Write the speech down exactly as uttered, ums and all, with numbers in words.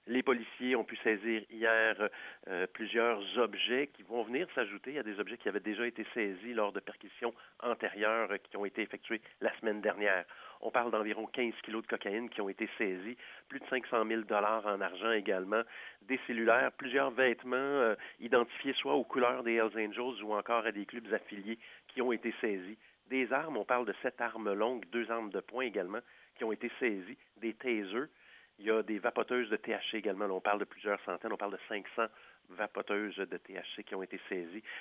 Les policiers ont pu saisir hier euh, plusieurs objets qui vont venir s'ajouter à des objets qui avaient déjà été saisis lors de perquisitions antérieures euh, qui ont été effectuées la semaine dernière. On parle d'environ quinze kilos de cocaïne qui ont été saisis, plus de cinq cent mille dollars en argent également, des cellulaires, plusieurs vêtements euh, identifiés soit aux couleurs des Hells Angels ou encore à des clubs affiliés qui ont été saisis. Des armes, on parle de sept armes longues, deux armes de poing également qui ont été saisies, des tasers. Il y a des vapoteuses de T H C également. Là, on parle de plusieurs centaines, on parle de cinq cents vapoteuses de T H C qui ont été saisies.